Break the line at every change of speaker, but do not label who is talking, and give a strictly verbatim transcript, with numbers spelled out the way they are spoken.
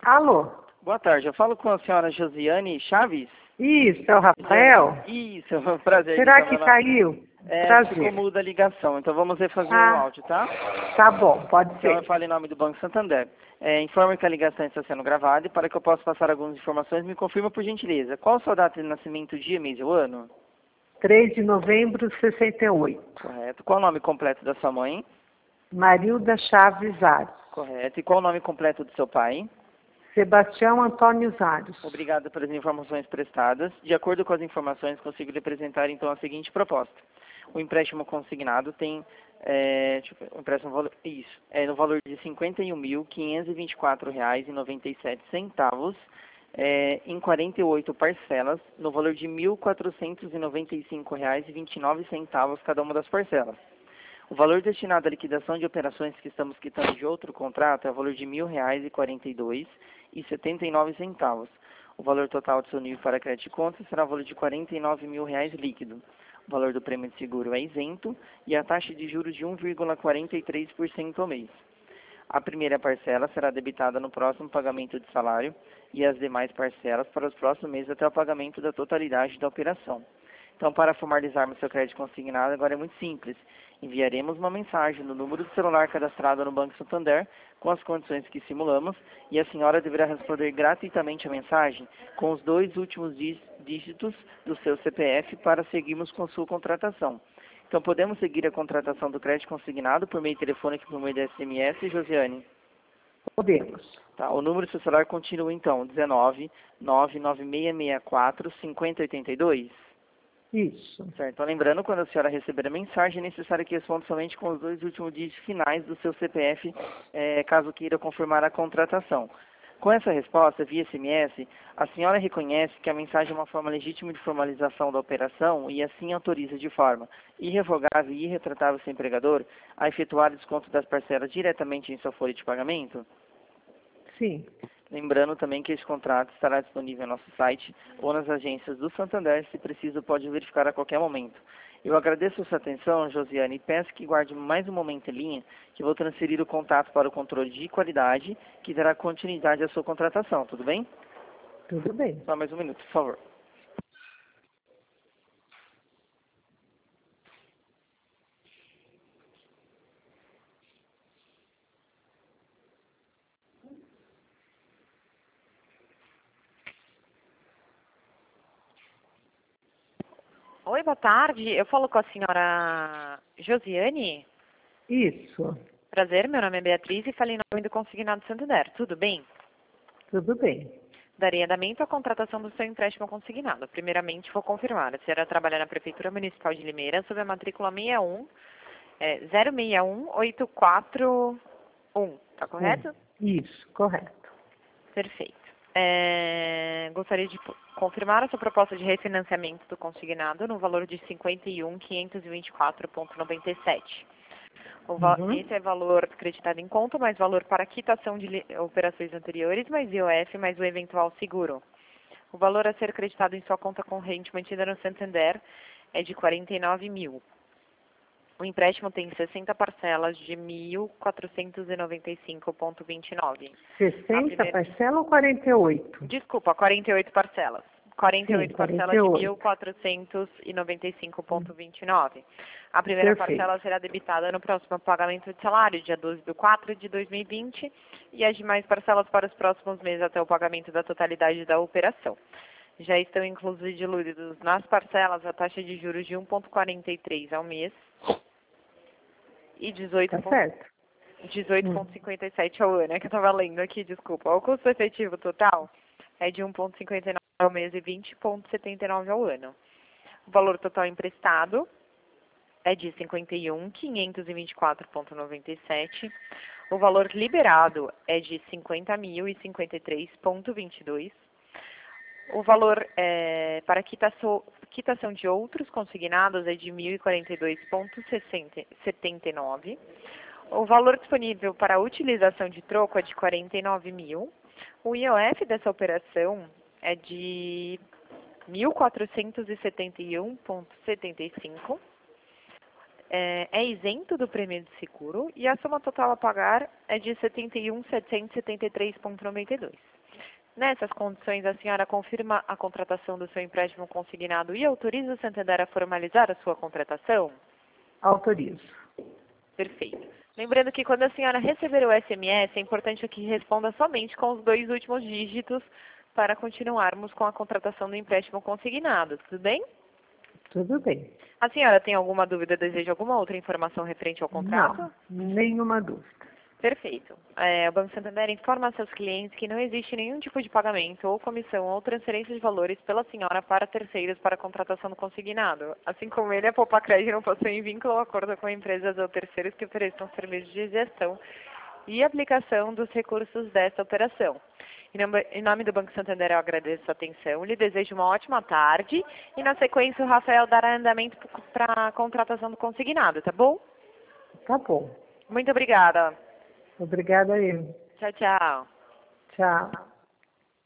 Alô?
Boa tarde, eu falo com a senhora Josiane Chaves?
Isso, é o Rafael?
Isso, é um prazer.
Será
então,
que
ela...
caiu?
É,
Prazer.
ficou muda a ligação, então vamos refazer
Ah,
o áudio, tá?
Tá bom, pode
Então eu
ser.
falo em nome do Banco Santander. É, informo que a ligação está sendo gravada e para que eu possa passar algumas informações, me confirma por gentileza. Qual a sua data de nascimento, dia, mês e o ano?
três de novembro de sessenta e oito.
Correto. Qual o nome completo da sua mãe?
Marilda Chaves Ares.
Correto. E qual o nome completo do seu pai?
Sebastião Antônio Ares.
Obrigado pelas informações prestadas. De acordo com as informações, consigo lhe apresentar então a seguinte proposta. O empréstimo consignado tem, é, deixa eu ver, o empréstimo valor, isso, é no valor de cinquenta e um mil, quinhentos e vinte e quatro reais e noventa e sete centavos, é, em quarenta e oito parcelas, no valor de mil quatrocentos e noventa e cinco reais e vinte e nove centavos cada uma das parcelas. O valor destinado à liquidação de operações que estamos quitando de outro contrato é o valor de mil reais e quarenta e dois e setenta e nove centavos. O valor total disponível para crédito e conta será o valor de quarenta e nove mil reais líquido. O valor do prêmio de seguro é isento e a taxa de juros de um vírgula quarenta e três por cento ao mês. A primeira parcela será debitada no próximo pagamento de salário e as demais parcelas para os próximos meses até o pagamento da totalidade da operação. Então, para formalizarmos seu crédito consignado, agora é muito simples. Enviaremos uma mensagem no número do celular cadastrado no Banco Santander com as condições que simulamos e a senhora deverá responder gratuitamente a mensagem com os dois últimos dígitos do seu C P F para seguirmos com sua contratação. Então, podemos seguir a contratação do crédito consignado por meio telefônico e por meio da S M S, Josiane?
Podemos.
Tá, o número do seu celular continua, então, dezenove, nove nove seis seis quatro, cinco zero oito dois?
Isso.
Certo. Então, lembrando, quando a senhora receber a mensagem, é necessário que responda somente com os dois últimos dígitos finais do seu C P F, é, caso queira confirmar a contratação. Com essa resposta, via S M S, a senhora reconhece que a mensagem é uma forma legítima de formalização da operação e assim autoriza de forma irrevogável e irretratável seu empregador a efetuar o desconto das parcelas diretamente em sua folha de pagamento?
Sim.
Lembrando também que esse contrato estará disponível no nosso site ou nas agências do Santander, se preciso pode verificar a qualquer momento. Eu agradeço a sua atenção, Josiane, e peço que guarde mais um momento em linha, que vou transferir o contato para o controle de qualidade, que dará continuidade à sua contratação, tudo bem?
Tudo bem.
Só mais um minuto, por favor.
Oi, boa tarde. Eu falo com a senhora Josiane.
Isso.
Prazer, meu nome é Beatriz e falei em nome do Consignado Santander. Tudo bem?
Tudo bem.
Darei andamento à contratação do seu empréstimo consignado. Primeiramente, vou confirmar. A senhora trabalha na Prefeitura Municipal de Limeira sob a matrícula sessenta e um, é, zero seis um oito quatro um. Tá correto?
Hum, Isso, correto.
Perfeito. É, gostaria de confirmar a sua proposta de refinanciamento do consignado no valor de cinquenta e um mil quinhentos e vinte e quatro reais e noventa e sete centavos. O va-
Uhum.
Esse é valor creditado em conta, mais valor para quitação de li- operações anteriores, mais I O F, mais o eventual seguro. O valor a ser creditado em sua conta corrente mantida no Santander é de quarenta e nove mil. O empréstimo tem sessenta parcelas de mil quatrocentos e noventa e cinco reais e vinte e nove centavos.
sessenta
primeira-
parcela ou quarenta e oito?
Desculpa, quarenta e oito parcelas. quarenta e oito
Sim,
parcelas
quarenta e
de
oito.
mil quatrocentos e noventa e cinco reais e vinte e nove centavos. A primeira
Perfeito.
parcela será debitada no próximo pagamento de salário, dia doze de quatro de dois mil e vinte, e as demais parcelas para os próximos meses até o pagamento da totalidade da operação. Já estão inclusos e diluídos nas parcelas a taxa de juros de um vírgula quarenta e três ao mês e dezoito
Tá certo.
vírgula cinquenta e sete ao ano, é que eu estava lendo aqui, desculpa. O custo efetivo total é de um vírgula cinquenta e nove ao mês e vinte vírgula setenta e nove ao ano. O valor total emprestado é de cinquenta e um mil quinhentos e vinte e quatro reais e noventa e sete centavos. O valor liberado é de cinquenta mil e cinquenta e três reais e vinte e dois centavos. O valor é, para quitação, quitação de outros consignados é de mil e quarenta e dois reais e setenta e nove centavos. O valor disponível para a utilização de troco é de quarenta e nove mil. O I O F dessa operação é de mil quatrocentos e setenta e um reais e setenta e cinco centavos. é, é isento do prêmio de seguro e a soma total a pagar é de setenta e um mil setecentos e setenta e três vírgula noventa e dois. Nessas condições, a senhora confirma a contratação do seu empréstimo consignado e autoriza o Santander a formalizar a sua contratação?
Autorizo.
Perfeito. Lembrando que quando a senhora receber o S M S, é importante que responda somente com os dois últimos dígitos para continuarmos com a contratação do empréstimo consignado. Tudo bem?
Tudo bem.
A senhora tem alguma dúvida, deseja alguma outra informação referente ao contrato?
Não, nenhuma dúvida.
Perfeito. É, o Banco Santander informa a seus clientes que não existe nenhum tipo de pagamento ou comissão ou transferência de valores pela senhora para terceiros para a contratação do consignado. Assim como ele, a Poupa Crédito não possui vínculo ou acordo com empresas ou terceiros que prestam serviços de gestão e aplicação dos recursos desta operação. Em nome do Banco Santander, eu agradeço a atenção, lhe desejo uma ótima tarde e, na sequência, o Rafael dará andamento para a contratação do consignado, tá bom?
Tá bom.
Muito obrigada.
Obrigada a ele.
Tchau, tchau.
Tchau.